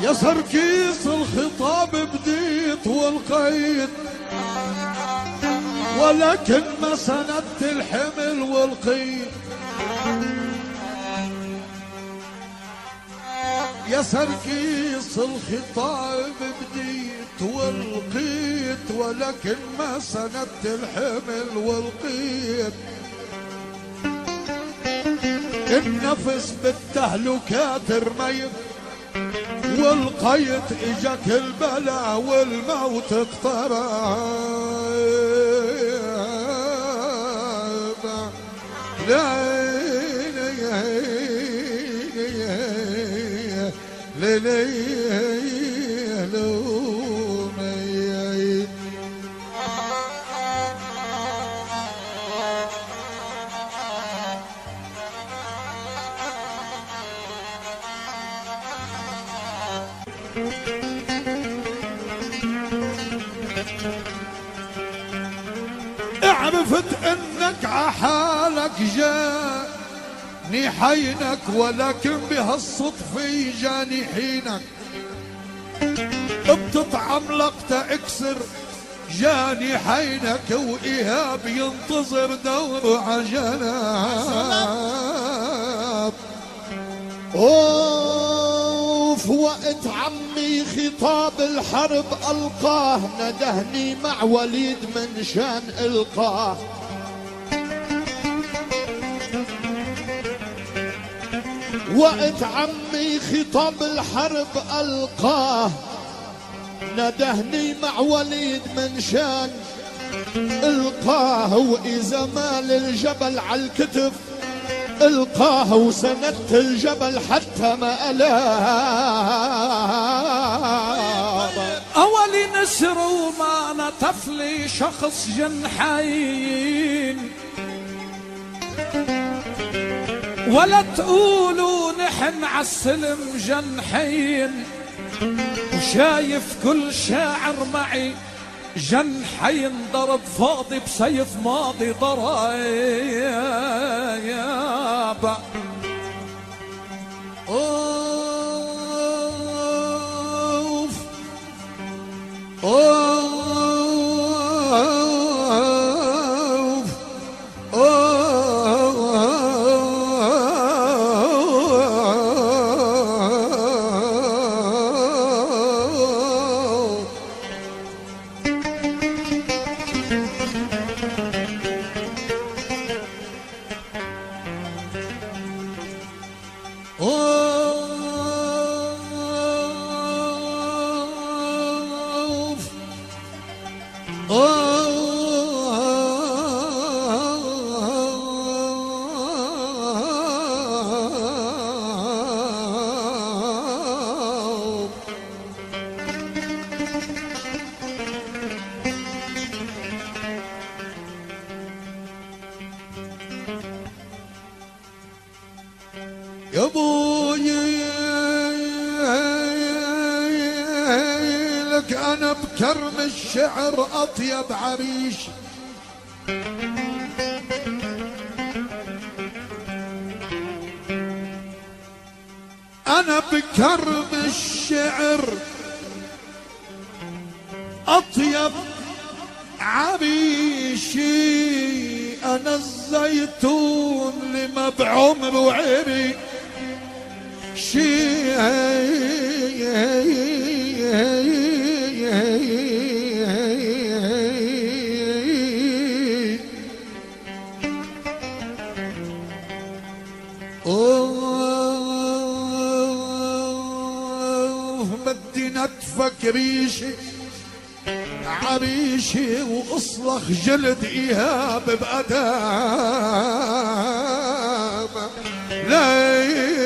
يا سركيس الخطاب بديت والقيت، ولكن ما سندت الحمل والقيد. يا سركيس الخطاب بديت والقيت، ولكن ما سندت الحمل والقيد. النفس بالتهلكات رميت، والقيد اجاك البلاء والموت اقترب. لا عرفت انك عحالك جاني حينك، ولكن بهالصدفة جاني حينك. بتطعم لقطة اكسر جاني حينك، وإيهاب ينتظر دور عجناب. اوف وقت عمي خطاب الحرب القاه، ندهني مع وليد من شان القاه. وقت عمي خطاب الحرب القاه، ندهني مع وليد من شان القاه. واذا مال الجبل على الكتف القاه، وسندت الجبل حتى ما ألاه. أولي نسر وما نتف لي شخص جنحين، ولا تقولوا نحن عالسلم جنحين. وشايف كل شاعر معي جنحين، ضرب فاضي بسيف ماضي ضرايب. اوف اوف يا ابوي لك انا بكرم الشعر اطيب عريش. انا بكرم الشعر اطيب عريشي. انا الزيتون لما بعمره عري شي. بدي نتفك ريشي عريشي، واصلخ جلد ايهاب بأداب. لا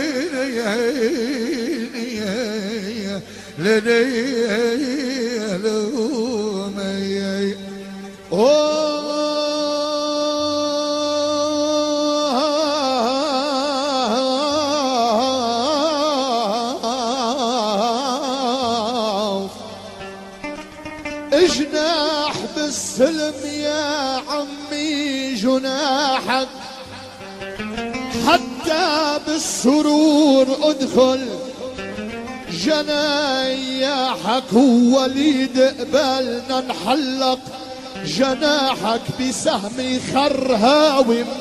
اجناح بالسلم يا عمي جناحك، حتى بالسرور ادخل جناحك ووليد قبلنا نحلق جناحك بسهم خرهاوي من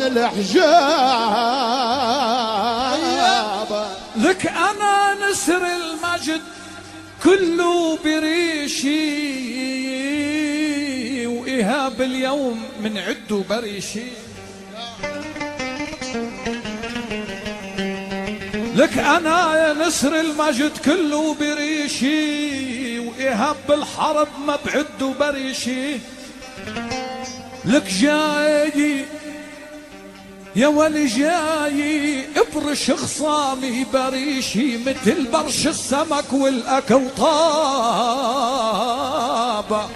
الحجاب. لك أنا نسر المجد كله بريشي وإيهاب اليوم من عده بريشي. لك أنا يا نسر المجد كله بريشي وإيهاب بالحرب ما بعده بريشي. لك جاي يا ولي جاي ابرش خصامي بريشي مثل برش السمك والاكوطاب.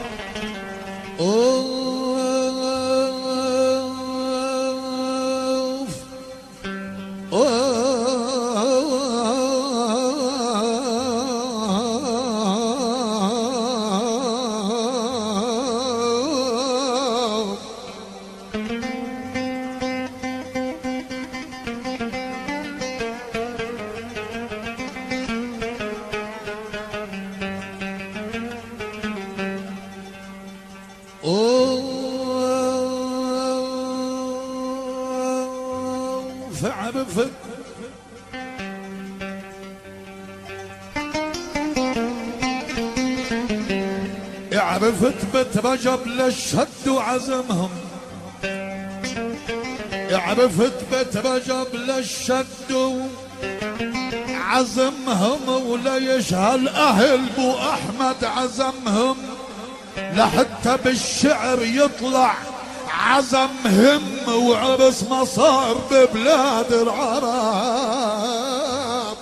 عرفت عرفت بيت رجب للشد وعزمهم. عرفت بيت رجب للشد وعزمهم وليش هالاهل بو احمد عزمهم لحتى بالشعر يطلع عزمهم وعرس مصار ببلاد العرب.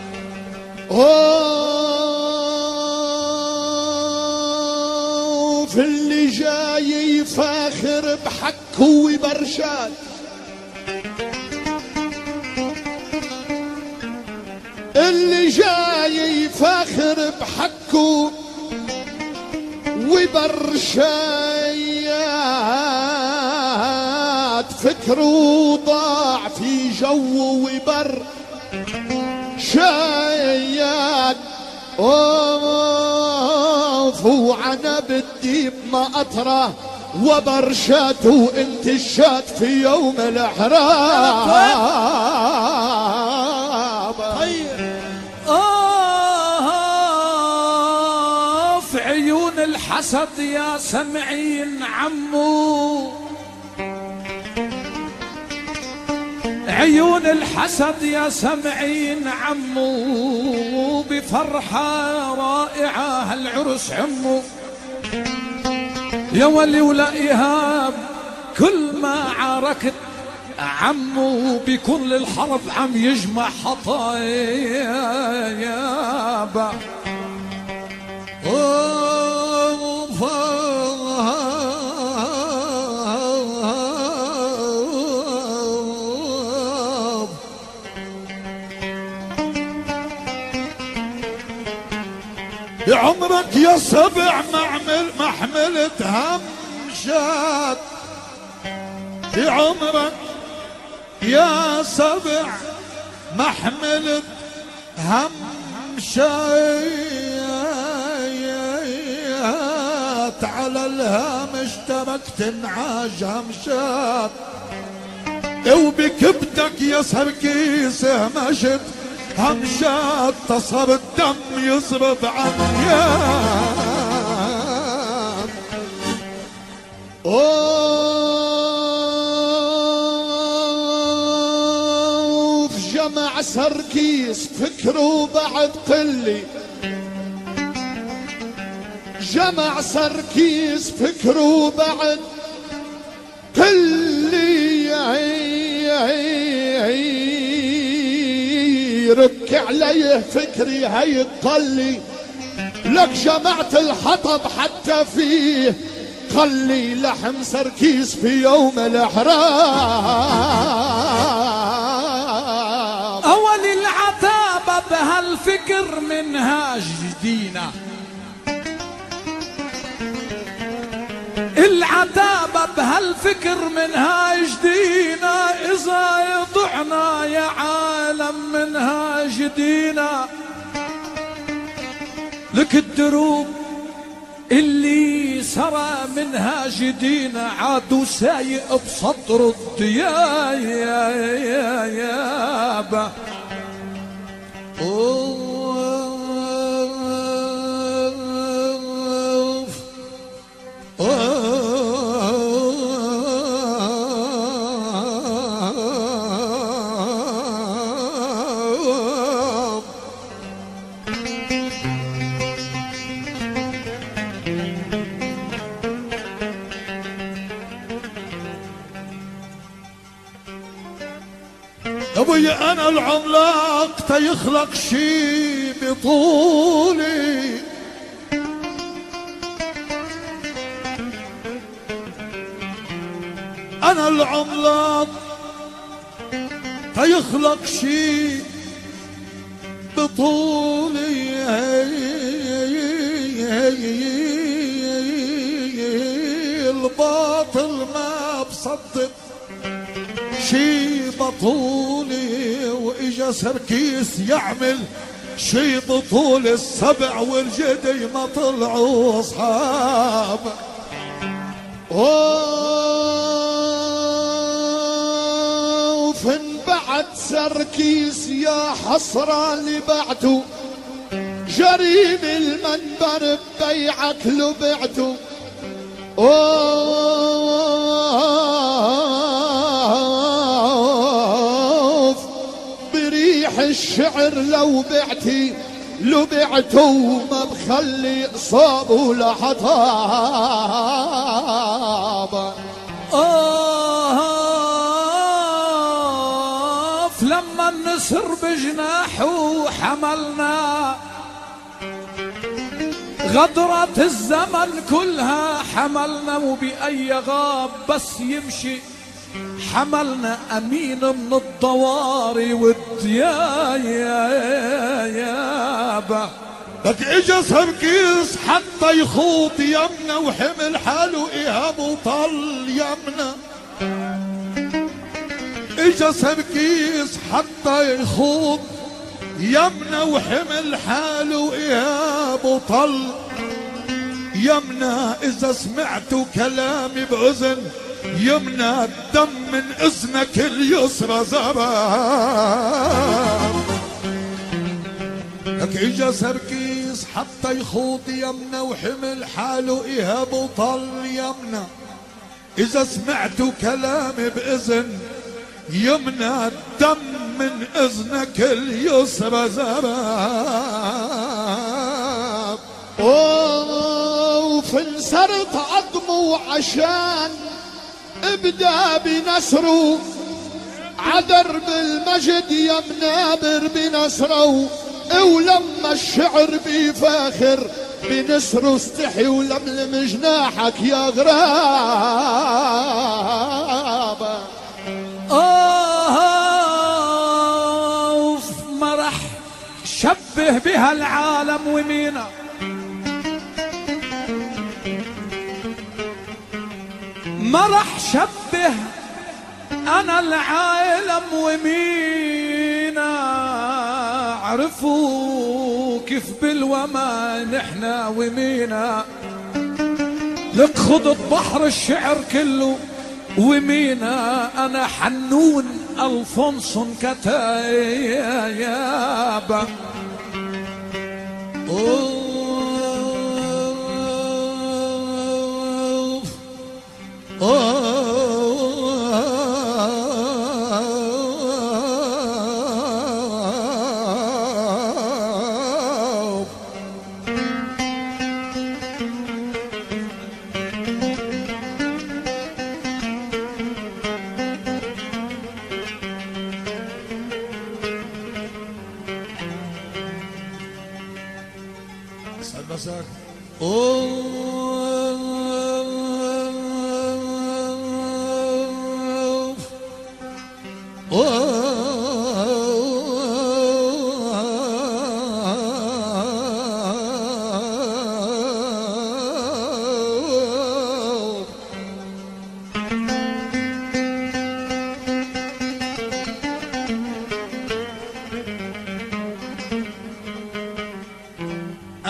في اللي جاي يفاخر بحكه وبرشاد اللي جاي يفاخر بحكه وبرشاد فكره ضاع في جو وبر شايات وعنب الديب ما أطره وبرشات وانت الشات في يوم الإحرام. في عيون الحسد يا سمعين عمو عيون الحسد يا سمعين عمو بفرحة رائعة هالعرس عمو يا ولي ولا إيهاب كل ما عاركت عمو بيكون للحرب عم يجمع حطايا. عمرك يا سبع ما حملت هم شات عمرك يا سبع ما حملت هم شات على الهامش تركت انعاج همشات وبكبدك يا سركيس مشت همشات تصر الدم يصرف عميان. في جمع سركيس فكروا بعد قلي جمع سركيس فكروا بعد قلي رك عليه فكري هيطلي لك جمعت الحطب حتى فيه خلي لحم سركيس في يوم الإحرام. أول العتابة بهالفكر منهاج دينا العتابة بهالفكر منهاج دينا إذا يضعنا يا عالم منهاج دينا لك الدروب اللي سرى منها جدينا عاد سايق بصدر الديابة. ابوي انا العملاق تيخلق شي بطولي، انا العملاق تيخلق شي بطولي، الباطل ما بصدق شي بطولي، واجا سركيس يعمل شي بطول السبع والجدي ما طلعوا اصحاب. وفن بعد سركيس يا حسرة اللي بعته، جريم المنبر ببيعك لبعته. بريح الشعر لو بعتي لبعته، ما بخلي صاب ولا حطاب. لما النسر بجناحه حملنا، غدرة الزمن كلها حملنا، وبأي غاب بس يمشي حملنا، أمين من الضواري والديابة. لك اجا سركيس حتى يخوض يمنا، وحمل حاله ايهاب وطل يمنا. اجا سركيس حتى يخوض يمنا، وحمل حاله ايهاب وطل يمنا. اذا سمعتوا كلامي باذن يمنا، الدم من اذنك اليسرى زباب. لك اجا سركيس حتى يخوض يمنا، وحمل حاله ايهاب وطل يمنا. اذا سمعتوا كلامي باذن يمنا، الدم من اذنك اليسرى زباب. وفنسرت عظمه عشان ابدا بنصره، عذر بالمجد يا منابر بنصره. ولما الشعر بيفاخر بنصره، استحي ولملم جناحك يا غراب. ما رح شبه بها العالم ومينا، ما رح شبه أنا العالم ومينا. عرفوا كيف بالوما نحنا ومينا، لك خض بحر الشعر كله ومينا. أنا حنون ألفونس كتايابة. مساك.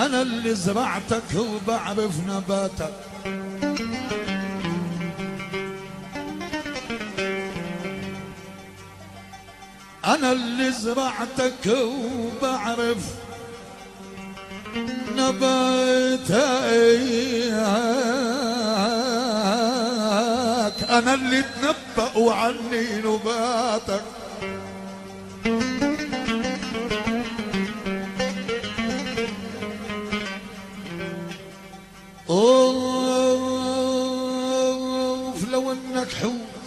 أنا اللي زرعتك وبعرف نباتك، أنا اللي زرعتك وبعرف نباتك، أنا اللي تنبأوا عني نباتك. أوف لو انك حوت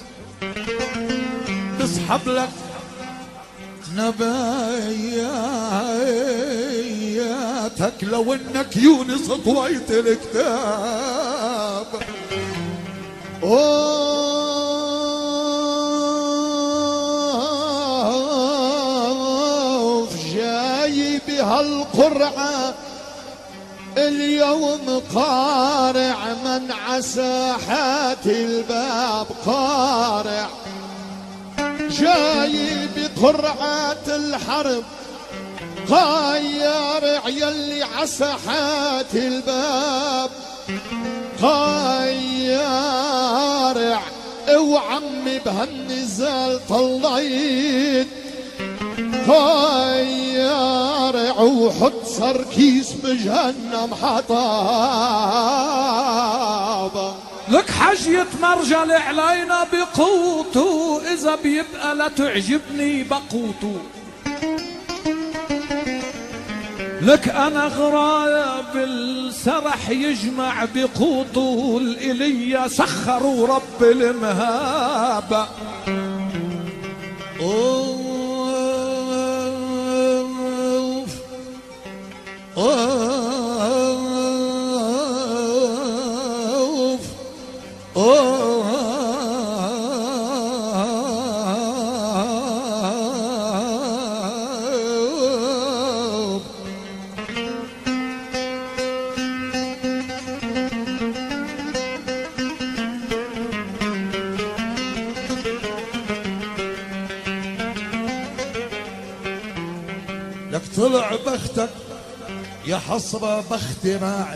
تسحب لك نباياتك، لو انك يونس طويت الكتاب. اوف جاي بهالقرعة اليوم قارع، من عساحات الباب قارع، جاي بقرعة الحرب قيارع، يلي عساحات الباب قيارع. وعمي بهالنزال طليت قيارع، وحط سركيس بجهنم حطابة. لك حج يتمرجل علينا بقوته، إذا بيبقى لا تعجبني بقوته. لك أنا غرايب السرح يجمع بقوته، الإليا سخروا رب المهابة. أوف أوف أوف لك طلع بختك يا حسرة بخت راعي،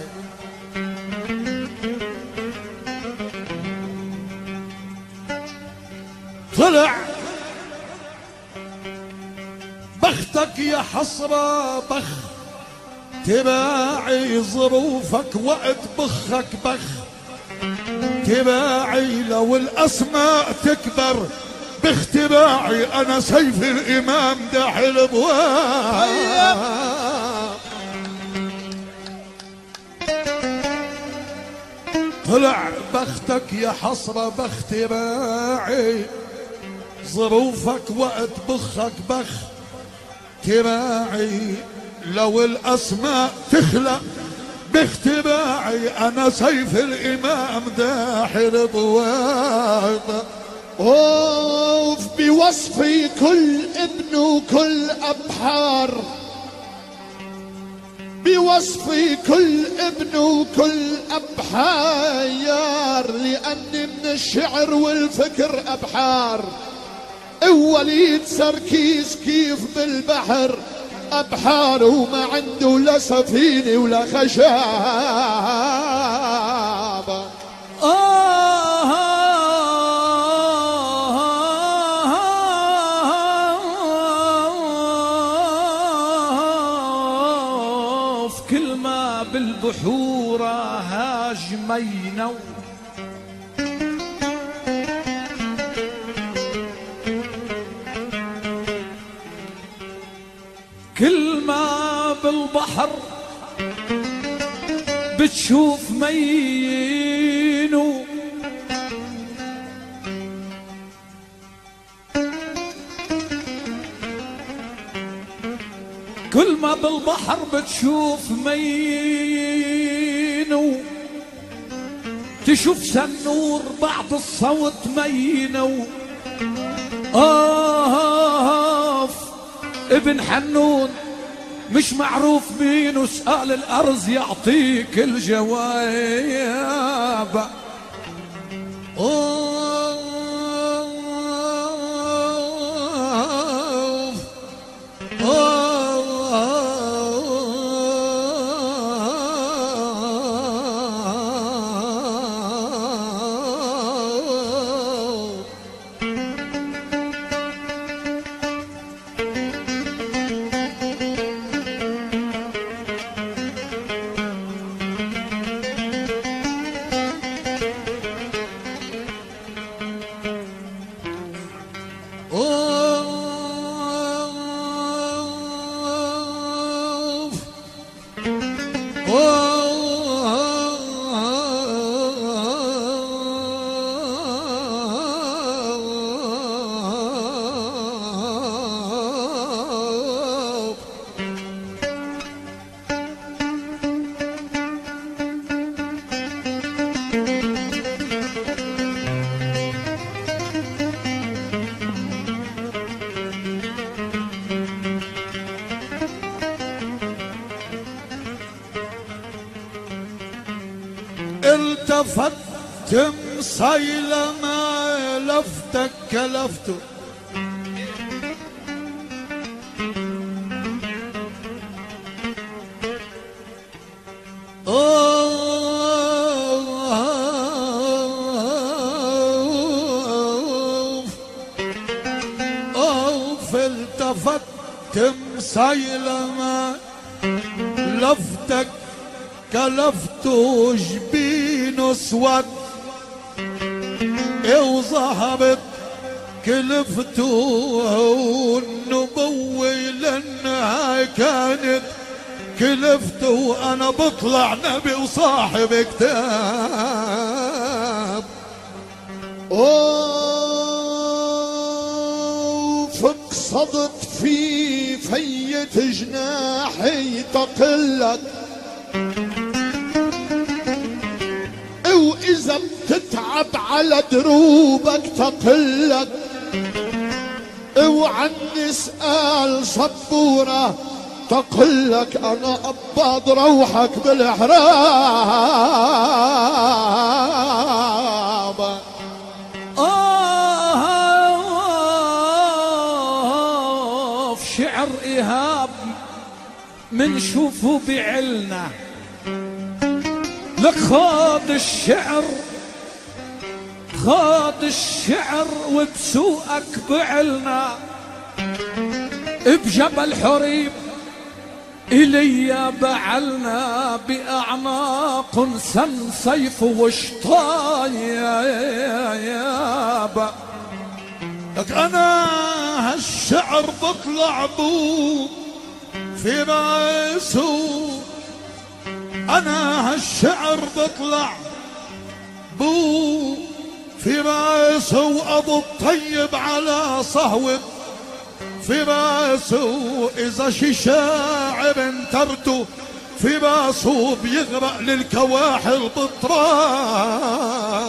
طلع بختك يا حسرة بخت تباعي، ظروفك وقت بخك بخ تباعي، لو الأسماء تكبر باختباعي، أنا سيف الإمام داحل بواب. طلع بختك يا حسرة باختباعي، ظروفك وقت بخك بخ تباعي، لو الأسماء تخلق باختباعي، أنا سيف الإمام داحل بواب. اوف بوصفي كل ابن وكل أبحار، بوصفي كل ابن وكل أبحار، لأني من الشعر والفكر أبحار. وليد سركيس كيف بالبحر أبحار، وما عنده لا سفينة ولا خشابة. كل ما بالبحورة هاجمينو، كل ما بالبحر بتشوف مينو، كل ما بالبحر بتشوف مينو، تشوف سنور بعد الصوت مينو. ابن حنون مش معروف مين، وسأل الأرز يعطيك الجواب. التفت مسيلمة لفتك كلفته التفت مسيلمة لفتك كلفته جبين اسود وذهبت كلفته النبوة لانها كانت كلفته وانا بطلع نبي وصاحب كتاب. فقصدت في فية جناحي تقلك وإذا بتتعب على دروبك تقلك وعن نسأل صبورة تقلك أنا أباض روحك بالإحراب. في شعر إيهاب من شوفه بعلنا لك خاض الشعر وبسوقك بعلنا بجبل حريب إلي بعلنا بأعناق سن سيف وشطايب. لك أنا هالشعر بطلع بو في راسه أنا هالشعر بطلع بو في راسه وأبو الطيب على صهوه في راسه إذا شي شاعر انترته في راسه بيغرق للكواحل بالتراب.